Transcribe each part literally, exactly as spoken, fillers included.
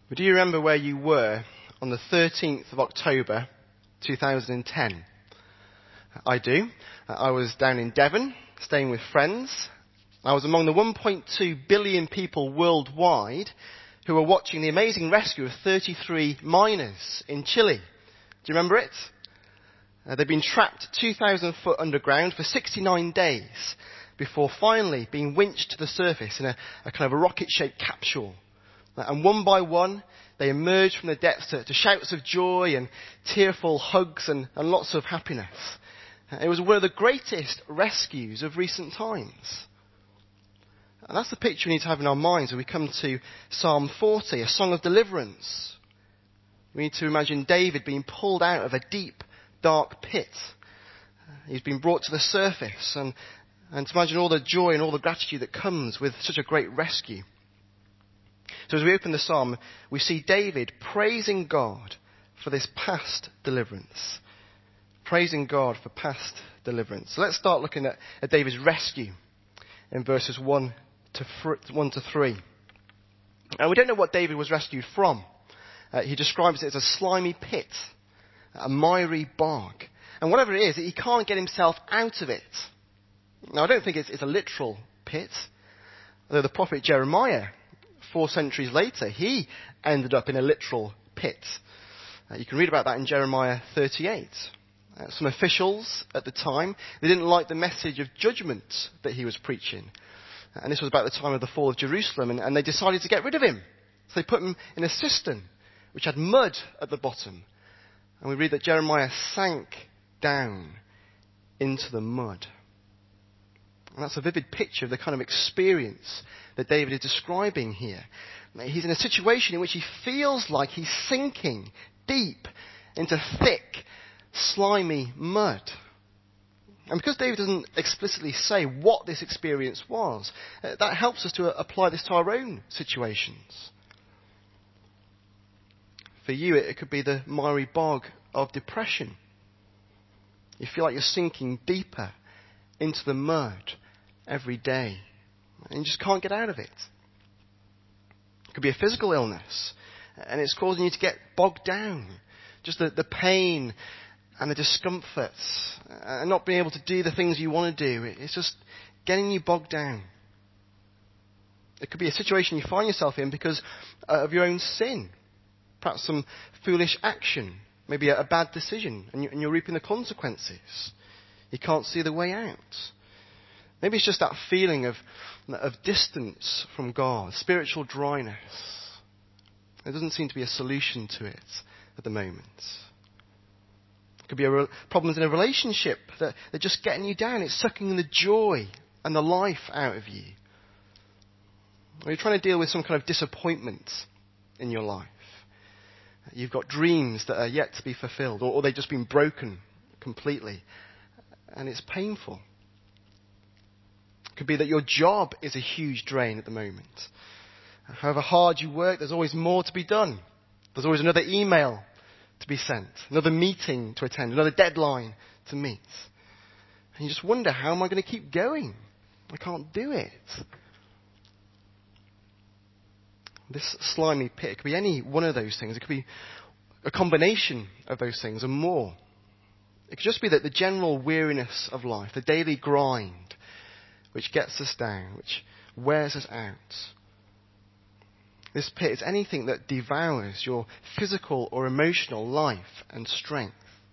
But do you remember where you were on the thirteenth of October two thousand ten? I do. I was down in Devon, staying with friends. I was among the one point two billion people worldwide who were watching the amazing rescue of thirty-three miners in Chile. Do you remember it? Uh, they'd been trapped two thousand foot underground for sixty-nine days before finally being winched to the surface in a, a kind of a rocket-shaped capsule. And one by one, they emerged from the depths to, to shouts of joy and tearful hugs and, and lots of happiness. It was one of the greatest rescues of recent times. And that's the picture we need to have in our minds when we come to Psalm forty, a song of deliverance. We need to imagine David being pulled out of a deep, dark pit. He's been brought to the surface, and, and to imagine all the joy and all the gratitude that comes with such a great rescue. So as we open the psalm, we see David praising God for this past deliverance. Praising God for past deliverance. So let's start looking at, at David's rescue in verses one to three. And we don't know what David was rescued from. Uh, he describes it as a slimy pit, a miry bog. And whatever it is, he can't get himself out of it. Now, I don't think it's, it's a literal pit. Although the prophet Jeremiah, four centuries later, he ended up in a literal pit. Uh, you can read about that in Jeremiah thirty-eight. Uh, some officials at the time, they didn't like the message of judgment that he was preaching. Uh, and this was about the time of the fall of Jerusalem, and, and they decided to get rid of him. So they put him in a cistern, which had mud at the bottom. And we read that Jeremiah sank down into the mud. And that's a vivid picture of the kind of experience that David is describing here. He's in a situation in which he feels like he's sinking deep into thick, slimy mud. And because David doesn't explicitly say what this experience was, that helps us to apply this to our own situations. For you, it could be the miry bog of depression. You feel like you're sinking deeper into the mud every day, and you just can't get out of it. It could be a physical illness, and it's causing you to get bogged down. Just the, the pain and the discomfort, and not being able to do the things you want to do. It's just getting you bogged down. It could be a situation you find yourself in because of your own sin. Perhaps some foolish action, maybe a, a bad decision, and, you, and you're reaping the consequences. You can't see the way out. Maybe it's just that feeling of, of distance from God, spiritual dryness. There doesn't seem to be a solution to it at the moment. It could be a re- problems in a relationship that they're just getting you down. It's sucking the joy and the life out of you. Or you're trying to deal with some kind of disappointment in your life. You've got dreams that are yet to be fulfilled, or, or they've just been broken completely. And it's painful. It could be that your job is a huge drain at the moment. However hard you work, there's always more to be done. There's always another email to be sent, another meeting to attend, another deadline to meet. And you just wonder, how am I going to keep going? I can't do it. This slimy pit, it could be any one of those things. It could be a combination of those things and more. It could just be that the general weariness of life, the daily grind, which gets us down, which wears us out. This pit is anything that devours your physical or emotional life and strength.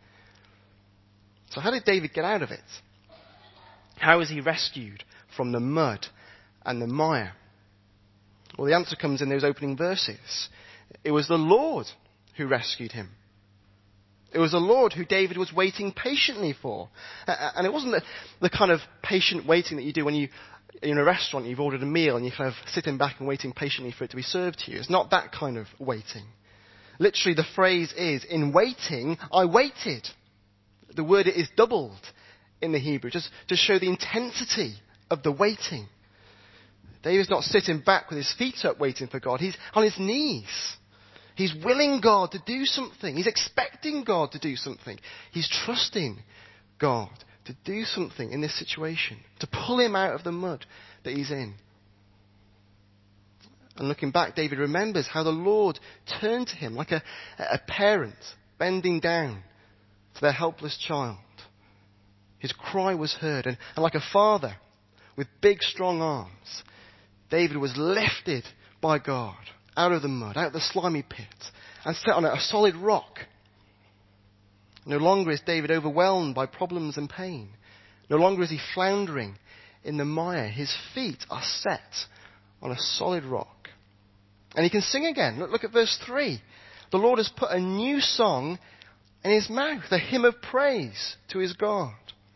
So how did David get out of it? How was he rescued from the mud and the mire? Well, the answer comes in those opening verses. It was the Lord who rescued him. It was the Lord who David was waiting patiently for. And it wasn't the, the kind of patient waiting that you do when you, in a restaurant, you've ordered a meal and you're kind of sitting back and waiting patiently for it to be served to you. It's not that kind of waiting. Literally, the phrase is, in waiting, I waited. The word is doubled in the Hebrew, just to show the intensity of the waiting. David's not sitting back with his feet up waiting for God. He's on his knees. He's willing God to do something. He's expecting God to do something. He's trusting God to do something in this situation, to pull him out of the mud that he's in. And looking back, David remembers how the Lord turned to him like a, a parent bending down to their helpless child. His cry was heard, and, and like a father with big, strong arms, David was lifted by God out of the mud, out of the slimy pit, and set on a solid rock. No longer is David overwhelmed by problems and pain. No longer is he floundering in the mire. His feet are set on a solid rock. And he can sing again. Look, look at verse three. The Lord has put a new song in his mouth, a hymn of praise to his God.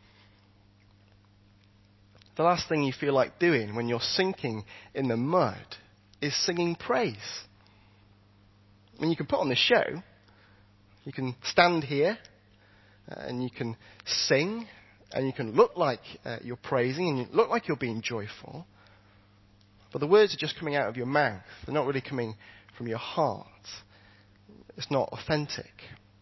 The last thing you feel like doing when you're sinking in the mud is singing praise. I mean, you can put on the show. You can stand here uh, and you can sing and you can look like uh, you're praising and you look like you're being joyful. But the words are just coming out of your mouth. They're not really coming from your heart. It's not authentic.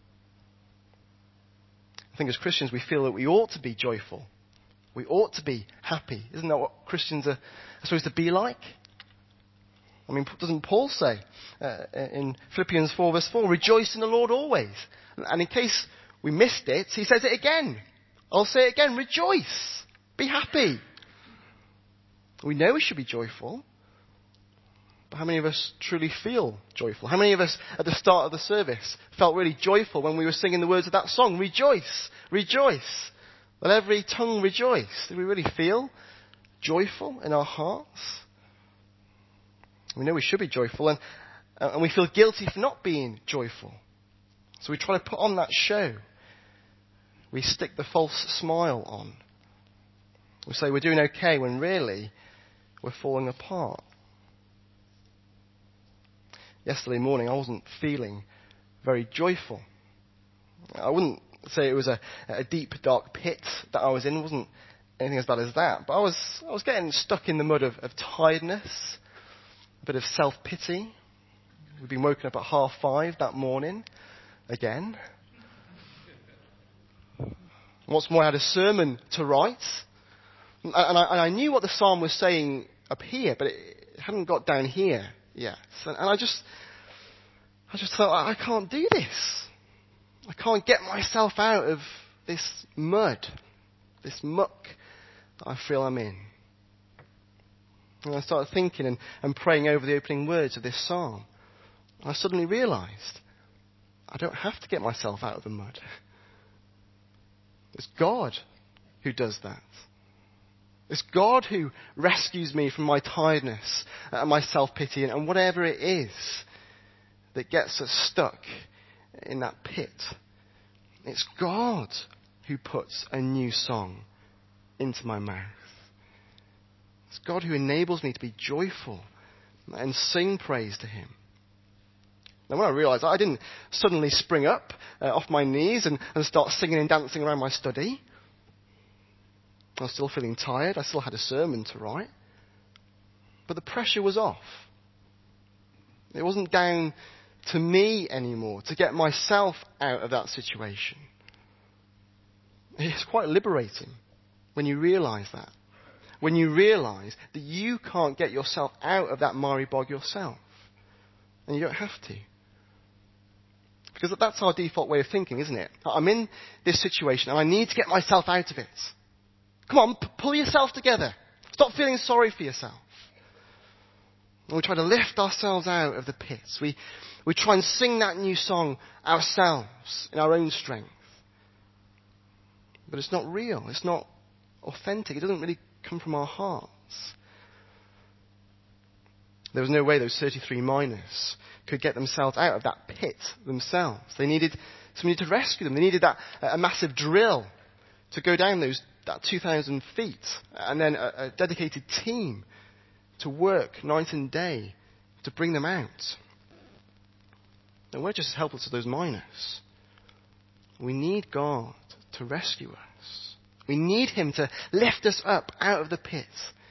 I think as Christians we feel that we ought to be joyful. We ought to be happy. Isn't that what Christians are supposed to be like? I mean, doesn't Paul say uh, in Philippians four verse four, rejoice in the Lord always. And in case we missed it, he says it again. I'll say it again, rejoice. Be happy. We know we should be joyful. But how many of us truly feel joyful? How many of us at the start of the service felt really joyful when we were singing the words of that song? Rejoice, rejoice. Let every tongue rejoice. Do we really feel joyful in our hearts? We know we should be joyful, and, uh, and we feel guilty for not being joyful. So we try to put on that show. We stick the false smile on. We say we're doing okay when really we're falling apart. Yesterday morning I wasn't feeling very joyful. I wouldn't say it was a, a deep, dark pit that I was in. It wasn't anything as bad as that. But I was I was getting stuck in the mud of, of tiredness, a bit of self-pity. We'd been woken up at half five that morning again. What's more, I had a sermon to write. And I, and I knew what the psalm was saying up here, but it hadn't got down here yet. And, and I just I just thought, I can't do this. I can't get myself out of this mud, this muck that I feel I'm in. And I started thinking and, and praying over the opening words of this psalm. I suddenly realised I don't have to get myself out of the mud. It's God who does that. It's God who rescues me from my tiredness and my self-pity and whatever it is that gets us stuck in that pit. It's God who puts a new song into my mouth. It's God who enables me to be joyful and sing praise to him. Now when I realised that, I didn't suddenly spring up uh, off my knees and, and start singing and dancing around my study. I was still feeling tired. I still had a sermon to write. But the pressure was off. It wasn't down to me anymore to get myself out of that situation. It's quite liberating when you realise that. When you realise that you can't get yourself out of that miry bog yourself. And you don't have to. Because that's our default way of thinking, isn't it? I'm in this situation and I need to get myself out of it. Come on, p- pull yourself together. Stop feeling sorry for yourself. And we try to lift ourselves out of the pits. We, we try and sing that new song ourselves in our own strength. But it's not real. It's not authentic. It doesn't really come from our hearts. There was no way those thirty-three miners could get themselves out of that pit themselves. They needed somebody to rescue them. They needed that a massive drill to go down those that two thousand feet, and then a, a dedicated team to work night and day to bring them out. And we're just as helpless as those miners. We need God to rescue us. We need him to lift us up out of the pit.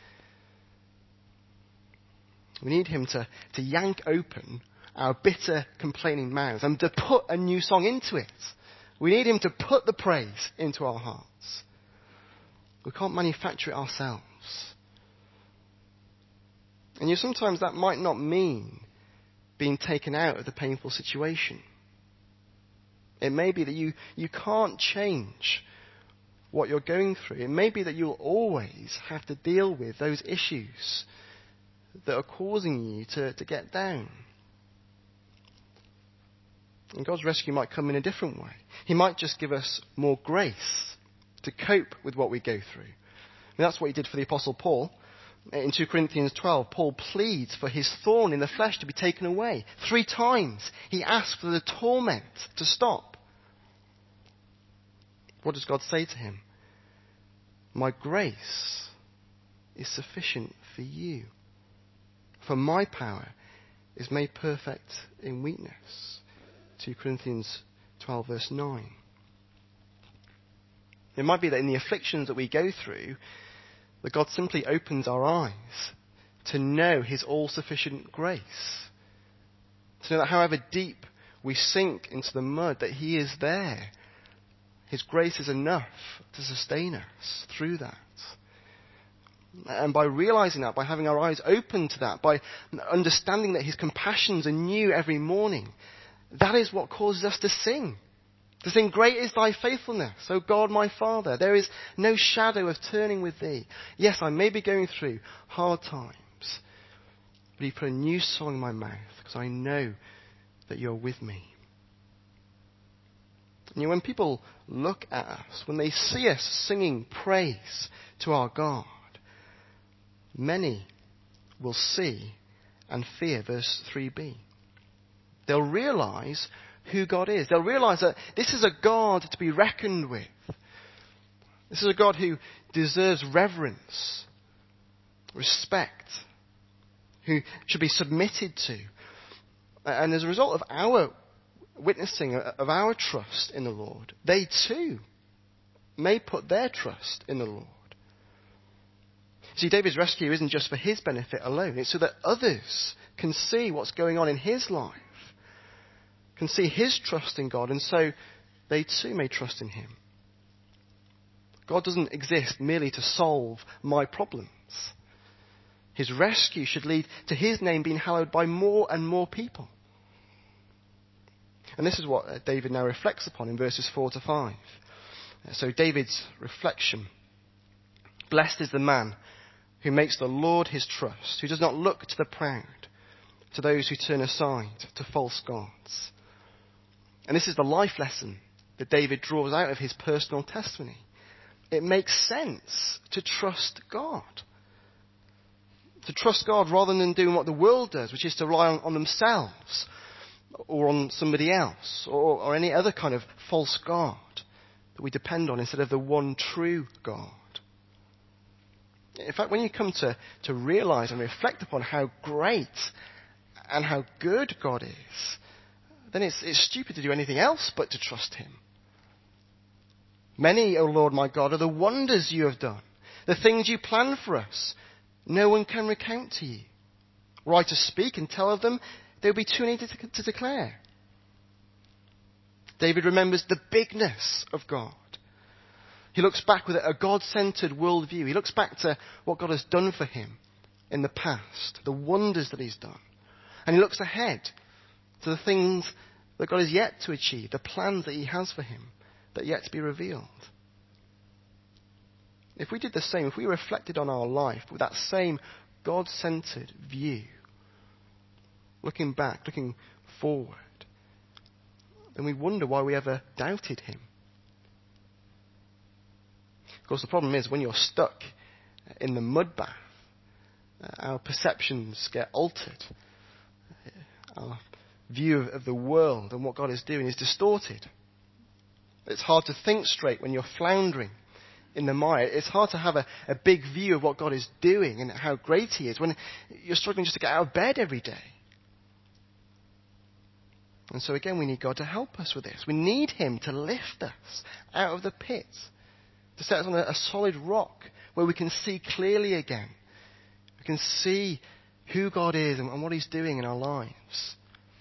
We need him to, to yank open our bitter, complaining mouths and to put a new song into it. We need him to put the praise into our hearts. We can't manufacture it ourselves. And you know, sometimes that might not mean being taken out of the painful situation. It may be that you, you can't change what you're going through. It may be that you'll always have to deal with those issues that are causing you to, to get down. And God's rescue might come in a different way. He might just give us more grace to cope with what we go through. And that's what he did for the Apostle Paul. In two Corinthians twelve, Paul pleads for his thorn in the flesh to be taken away. Three times he asked for the torment to stop. What does God say to him? My grace is sufficient for you, for my power is made perfect in weakness. two Corinthians twelve verse nine. It might be that in the afflictions that we go through, that God simply opens our eyes to know his all-sufficient grace. To know that however deep we sink into the mud, that he is there. His grace is enough to sustain us through that. And by realizing that, by having our eyes open to that, by understanding that his compassions are new every morning, that is what causes us to sing. To sing, great is thy faithfulness, O God my Father. There is no shadow of turning with thee. Yes, I may be going through hard times, but you put a new song in my mouth because I know that you're with me. And you know, when people look at us, when they see us singing praise to our God, many will see and fear, verse three b. They'll realize who God is. They'll realize that this is a God to be reckoned with. This is a God who deserves reverence, respect, who should be submitted to. And as a result of our witnessing of our trust in the Lord, they too may put their trust in the Lord. See, David's rescue isn't just for his benefit alone. It's so that others can see what's going on in his life, can see his trust in God, and so they too may trust in him. God doesn't exist merely to solve my problems. His rescue should lead to his name being hallowed by more and more people. And this is what David now reflects upon in verses four to five. So David's reflection. Blessed is the man who makes the Lord his trust, who does not look to the proud, to those who turn aside to false gods. And this is the life lesson that David draws out of his personal testimony. It makes sense to trust God. To trust God rather than doing what the world does, which is to rely on, on themselves or on somebody else or, or any other kind of false god that we depend on instead of the one true God. In fact, when you come to, to realize and reflect upon how great and how good God is, then it's, it's stupid to do anything else but to trust him. Many, O Lord my God, are the wonders you have done, the things you plan for us. No one can recount to you. Were I to speak and tell of them, they would be too many to, to declare. David remembers the bigness of God. He looks back with a God-centered worldview. He looks back to what God has done for him in the past, the wonders that he's done. And he looks ahead to the things that God is yet to achieve, the plans that he has for him that are yet to be revealed. If we did the same, if we reflected on our life with that same God-centered view, looking back, looking forward, then we wonder why we ever doubted him. Of course, the problem is when you're stuck in the mud bath, uh, our perceptions get altered. Our view of, of the world and what God is doing is distorted. It's hard to think straight when you're floundering in the mire. It's hard to have a, a big view of what God is doing and how great he is when you're struggling just to get out of bed every day. And so again, we need God to help us with this. We need him to lift us out of the pit, to set us on a, a solid rock where we can see clearly again. We can see who God is and, and what he's doing in our lives.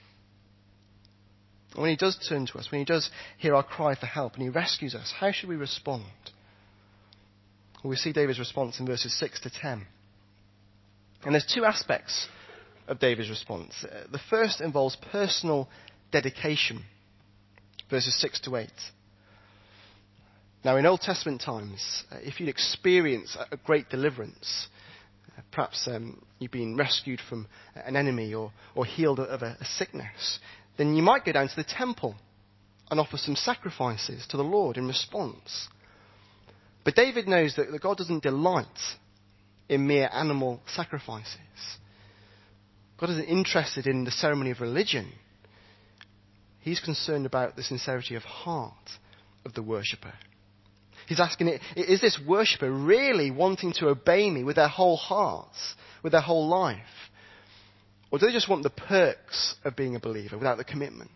And when he does turn to us, when he does hear our cry for help and he rescues us, how should we respond? Well, we see David's response in verses six to ten. And there's two aspects of David's response. Uh, the first involves personal dedication, verses six to eight. Now, in Old Testament times, uh, if you'd experience a, a great deliverance, uh, perhaps um, you've been rescued from an enemy or, or healed of a, a sickness, then you might go down to the temple and offer some sacrifices to the Lord in response. But David knows that, that God doesn't delight in mere animal sacrifices. God isn't interested in the ceremony of religion. He's concerned about the sincerity of heart of the worshipper. He's asking, is this worshipper really wanting to obey me with their whole hearts, with their whole life? Or do they just want the perks of being a believer without the commitment?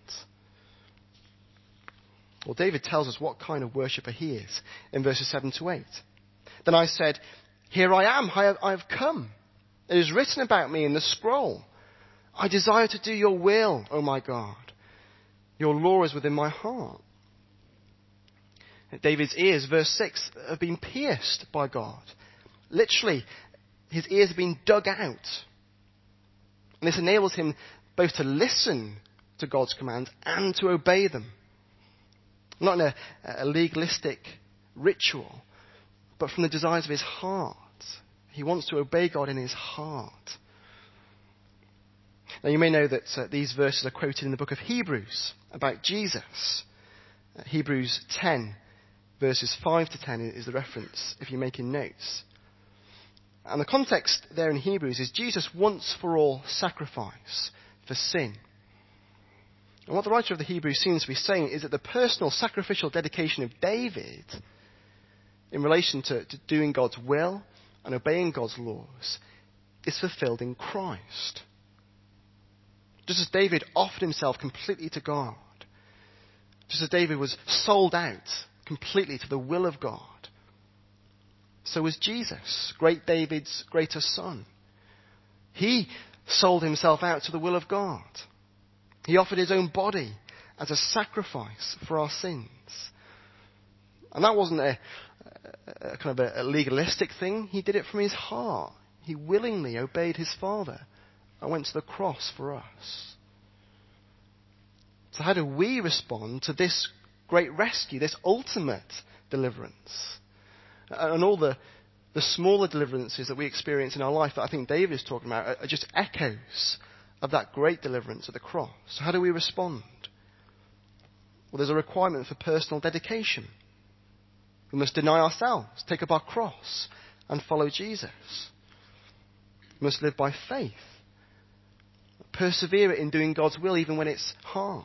Well, David tells us what kind of worshipper he is in verses seven to eight. Then I said, here I am, I have, I have come. It is written about me in the scroll. I desire to do your will, O my God. Your law is within my heart. David's ears, verse six, have been pierced by God. Literally, his ears have been dug out. And this enables him both to listen to God's commands and to obey them. Not in a, a legalistic ritual, but from the desires of his heart. He wants to obey God in his heart. Now you may know that uh, these verses are quoted in the book of Hebrews about Jesus. Uh, Hebrews ten, verses five to ten is the reference if you're making notes. And the context there in Hebrews is Jesus once for all sacrifice for sin. And what the writer of the Hebrews seems to be saying is that the personal sacrificial dedication of David in relation to, to doing God's will and obeying God's laws is fulfilled in Christ. Just as David offered himself completely to God, just as David was sold out completely to the will of God, so was Jesus, great David's greater son. He sold himself out to the will of God. He offered his own body as a sacrifice for our sins. And that wasn't a, a, a kind of a, a legalistic thing. He did it from his heart. He willingly obeyed his Father and went to the cross for us. So how do we respond to this great rescue, this ultimate deliverance? And all the, the smaller deliverances that we experience in our life that I think David is talking about are just echoes of that great deliverance at the cross. So how do we respond? Well, there's a requirement for personal dedication. We must deny ourselves, take up our cross, and follow Jesus. We must live by faith. Persevere in doing God's will even when it's hard.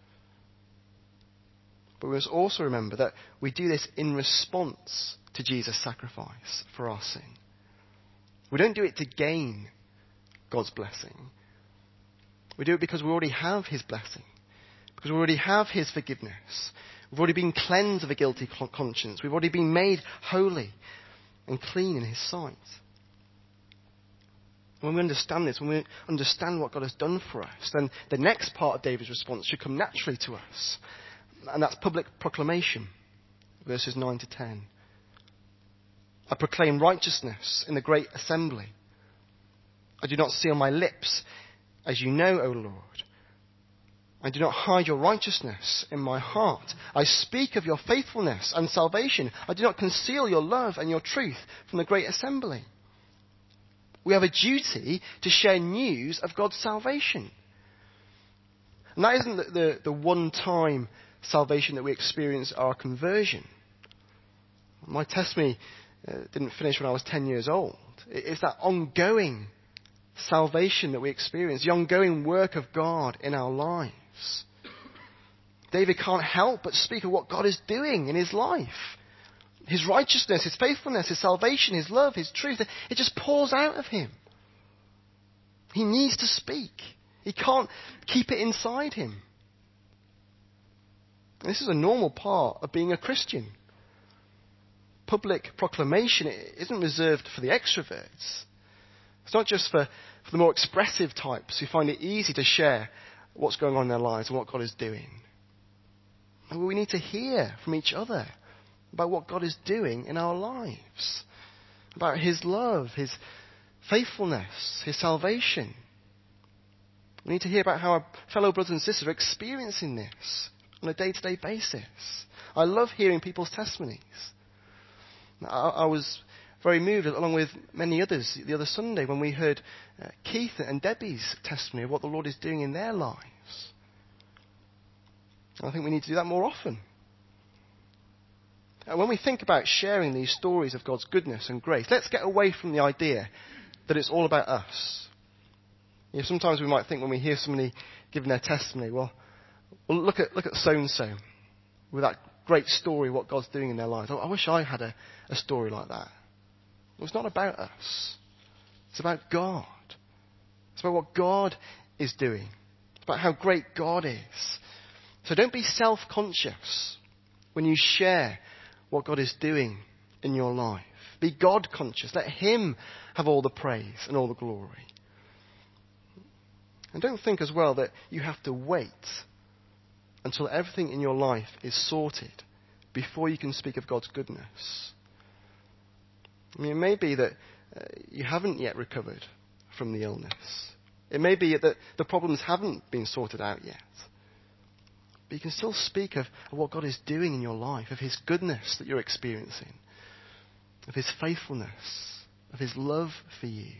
But we must also remember that we do this in response to Jesus' sacrifice for our sin. We don't do it to gain God's blessing. We do it because we already have his blessing. Because we already have his forgiveness. We've already been cleansed of a guilty conscience. We've already been made holy and clean in his sight. When we understand this, when we understand what God has done for us, then the next part of David's response should come naturally to us. And that's public proclamation, verses nine to ten. I proclaim righteousness in the great assembly. I do not seal my lips, as you know, O Lord. I do not hide your righteousness in my heart. I speak of your faithfulness and salvation. I do not conceal your love and your truth from the great assembly. We have a duty to share news of God's salvation. And that isn't the, the, the one-time salvation that we experience at our conversion. My testimony uh, didn't finish when I was ten years old. It's that ongoing salvation that we experience, the ongoing work of God in our lives. David can't help but speak of what God is doing in his life. His righteousness, his faithfulness, his salvation, his love, his truth. It just pours out of him. He needs to speak. He can't keep it inside him. This is a normal part of being a Christian. Public proclamation isn't reserved for the extroverts. It's not just for, for the more expressive types who find it easy to share what's going on in their lives and what God is doing. We need to hear from each other about what God is doing in our lives. About his love, his faithfulness, his salvation. We need to hear about how our fellow brothers and sisters are experiencing this on a day-to-day basis. I love hearing people's testimonies. I, I was very moved, along with many others, the other Sunday when we heard uh, Keith and Debbie's testimony of what the Lord is doing in their lives. And I think we need to do that more often. And when we think about sharing these stories of God's goodness and grace, let's get away from the idea that it's all about us. You know, sometimes we might think when we hear somebody giving their testimony, well, well look at look at so-and-so with that great story, what God's doing in their lives. Oh, I wish I had a, a story like that. Well, it's not about us. It's about God. It's about what God is doing. It's about how great God is. So don't be self-conscious when you share what God is doing in your life. Be God-conscious. Let him have all the praise and all the glory. And don't think as well that you have to wait until everything in your life is sorted before you can speak of God's goodness. I mean, it may be that uh, you haven't yet recovered from the illness. It may be that the problems haven't been sorted out yet. But you can still speak of, of what God is doing in your life, of his goodness that you're experiencing, of his faithfulness, of his love for you.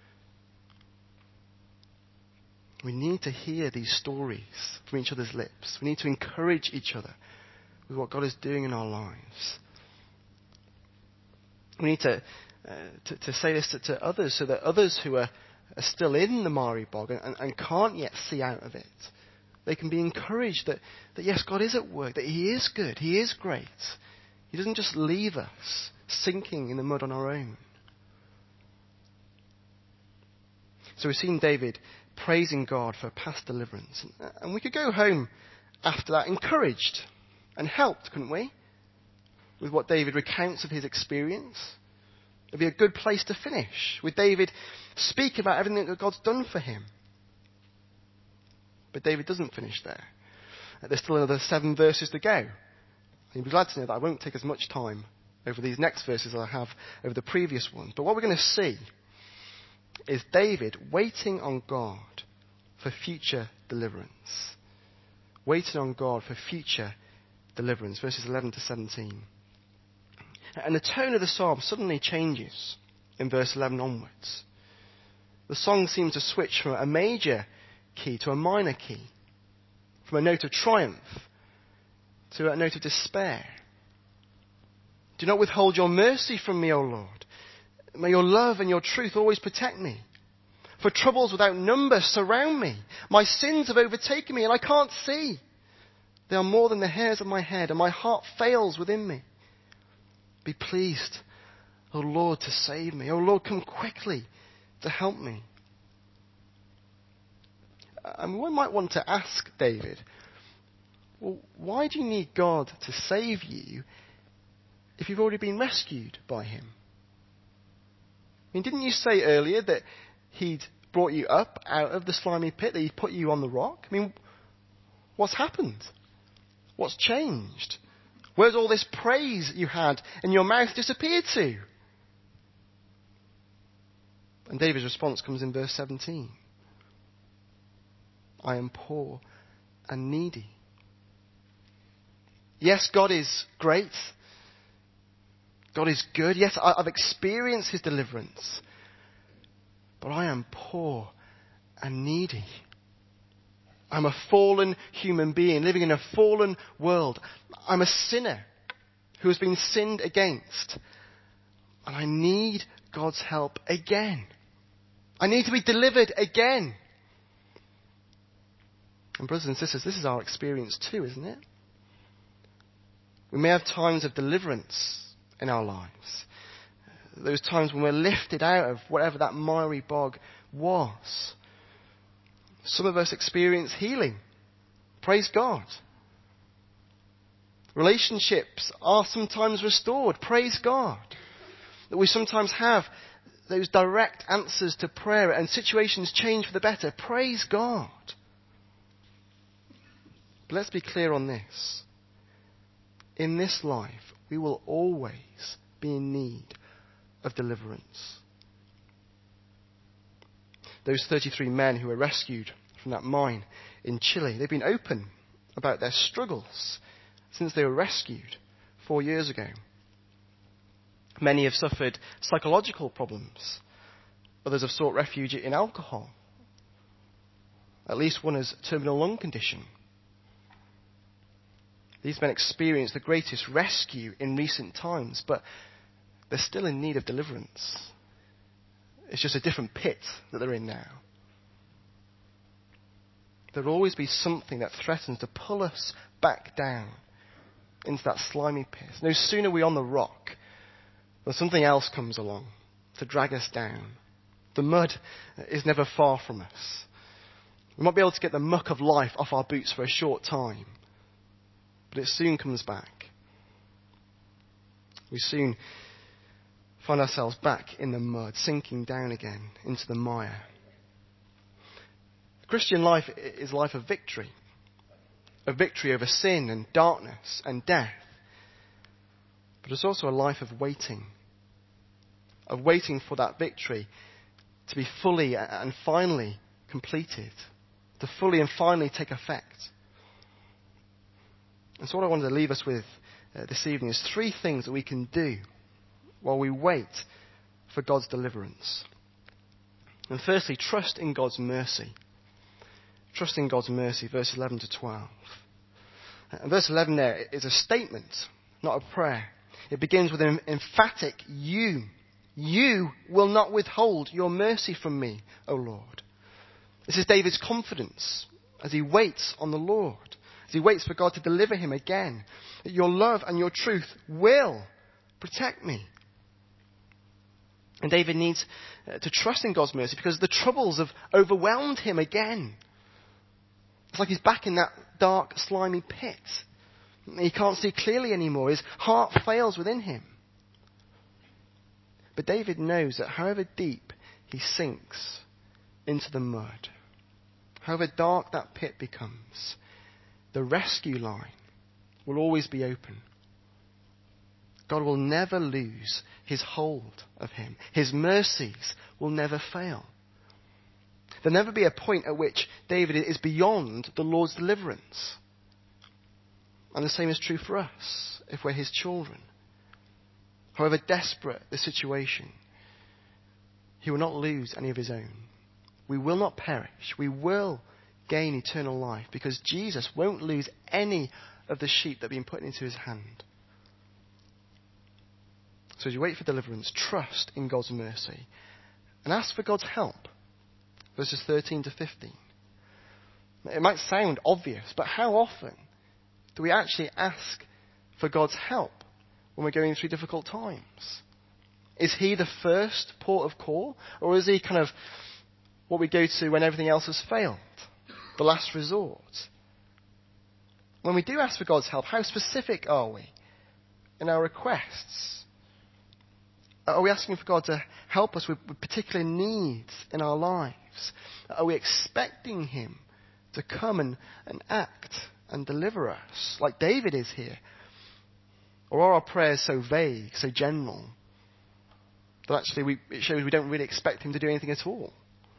We need to hear these stories from each other's lips. We need to encourage each other with what God is doing in our lives. We need to, uh, to, to say this to, to others so that others who are, are still in the miry bog and, and can't yet see out of it, they can be encouraged that, that yes, God is at work, that he is good, he is great. He doesn't just leave us sinking in the mud on our own. So we've seen David praising God for past deliverance. And we could go home after that encouraged and helped, couldn't we? With what David recounts of his experience. It'd be a good place to finish, with David speaking about everything that God's done for him. But David doesn't finish there. There's still another seven verses to go. You'll be glad to know that I won't take as much time over these next verses as I have over the previous ones. But what we're going to see is David waiting on God for future deliverance. Waiting on God for future deliverance. Verses eleven to seventeen. And the tone of the psalm suddenly changes in verse eleven onwards. The song seems to switch from a major key to a minor key. From a note of triumph to a note of despair. Do not withhold your mercy from me, O Lord. May your love and your truth always protect me. For troubles without number surround me. My sins have overtaken me and I can't see. They are more than the hairs of my head and my heart fails within me. Be pleased, O Lord, to save me. O Lord, come quickly to help me. And one might want to ask David, well, why do you need God to save you if you've already been rescued by him? I mean, didn't you say earlier that he'd brought you up out of the slimy pit, that he'd put you on the rock? I mean, what's happened? What's changed? Where's all this praise you had in your mouth disappeared to? And David's response comes in verse seventeen. I am poor and needy. Yes, God is great. God is good. Yes, I've experienced his deliverance. But I am poor and needy. I'm a fallen human being living in a fallen world. I'm a sinner who has been sinned against. And I need God's help again. I need to be delivered again. And brothers and sisters, this is our experience too, isn't it? We may have times of deliverance in our lives. Those times when we're lifted out of whatever that miry bog was. Some of us experience healing. Praise God. Relationships are sometimes restored. Praise God. That we sometimes have those direct answers to prayer and situations change for the better. Praise God. But let's be clear on this. In this life, we will always be in need of deliverance. those thirty-three men who were rescued from that mine in Chile. They've been open about their struggles since they were rescued four years ago. Many have suffered psychological problems. Others have sought refuge in alcohol. At least one has a terminal lung condition. These men experienced the greatest rescue in recent times, but they're still in need of deliverance. It's just a different pit that they're in now. There'll always be something that threatens to pull us back down into that slimy pit. No sooner are we on the rock than something else comes along to drag us down. The mud is never far from us. We might be able to get the muck of life off our boots for a short time, but it soon comes back. We soon find ourselves back in the mud, sinking down again into the mire. The Christian life is a life of victory. A victory over sin and darkness and death. But it's also a life of waiting. Of waiting for that victory to be fully and finally completed. To fully and finally take effect. And so what I wanted to leave us with uh, this evening is three things that we can do while we wait for God's deliverance. And firstly, trust in God's mercy. Trust in God's mercy, verse eleven to twelve. And verse eleven there is a statement, not a prayer. It begins with an emphatic you. You will not withhold your mercy from me, O Lord. This is David's confidence as he waits on the Lord, as he waits for God to deliver him again. That your love and your truth will protect me. And David needs to trust in God's mercy because the troubles have overwhelmed him again. It's like he's back in that dark, slimy pit. He can't see clearly anymore. His heart fails within him. But David knows that however deep he sinks into the mud, however dark that pit becomes, the rescue line will always be open. God will never lose his hold of him. His mercies will never fail. There'll never be a point at which David is beyond the Lord's deliverance. And the same is true for us, if we're his children. However desperate the situation, he will not lose any of his own. We will not perish. We will gain eternal life because Jesus won't lose any of the sheep that have been put into his hand. So as you wait for deliverance, trust in God's mercy and ask for God's help. Verses thirteen to fifteen. It might sound obvious, but how often do we actually ask for God's help when we're going through difficult times? Is he the first port of call? Or is he kind of what we go to when everything else has failed? The last resort? When we do ask for God's help, how specific are we in our requests? Are we asking for God to help us with particular needs in our lives? Are we expecting him to come and, and act and deliver us like David is here? Or are our prayers so vague, so general, that actually we, it shows we don't really expect him to do anything at all?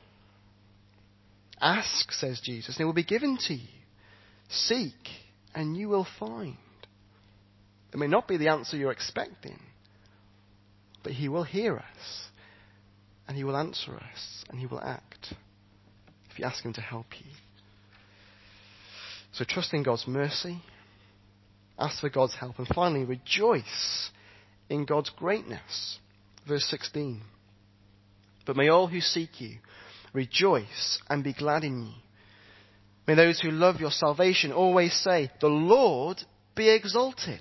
Ask, says Jesus, and it will be given to you. Seek, and you will find. It may not be the answer you're expecting, but he will hear us, and he will answer us, and he will act if you ask him to help you. So trust in God's mercy, ask for God's help, and finally rejoice in God's greatness. Verse sixteen. But may all who seek you rejoice and be glad in you. May those who love your salvation always say, the Lord be exalted.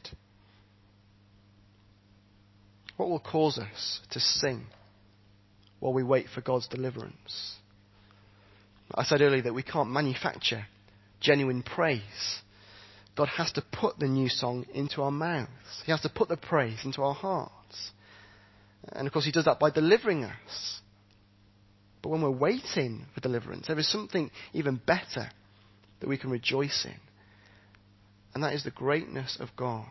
What will cause us to sing while we wait for God's deliverance? I said earlier that we can't manufacture genuine praise. God has to put the new song into our mouths. He has to put the praise into our hearts. And of course he does that by delivering us. But when we're waiting for deliverance, there is something even better that we can rejoice in. And that is the greatness of God.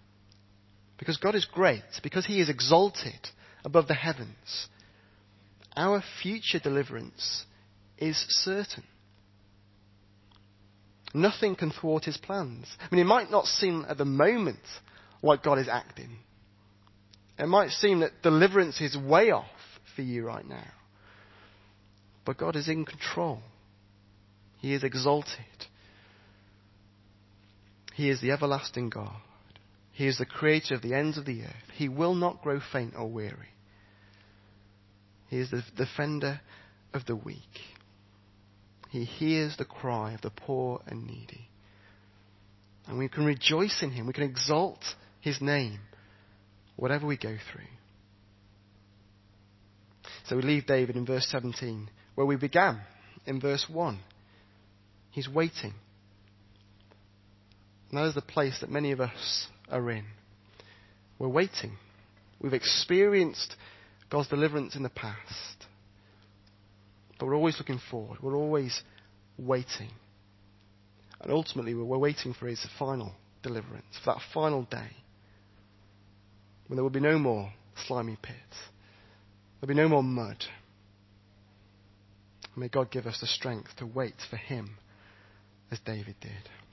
Because God is great, because he is exalted above the heavens. our future deliverance is certain. Nothing can thwart his plans. I mean, it might not seem at the moment like God is acting. It might seem that deliverance is way off for you right now. But God is in control. He is exalted. He is the everlasting God. He is the creator of the ends of the earth. He will not grow faint or weary. He is the defender of the weak. He hears the cry of the poor and needy. And we can rejoice in him. We can exalt his name, whatever we go through. So we leave David in verse seventeen, where we began, in verse one. He's waiting. And that is the place that many of us are in. We're waiting. We've experienced God's deliverance in the past. But we're always looking forward. We're always waiting. And ultimately, we're waiting for his final deliverance, for that final day, when there will be no more slimy pits. There'll be no more mud. May God give us the strength to wait for him as David did.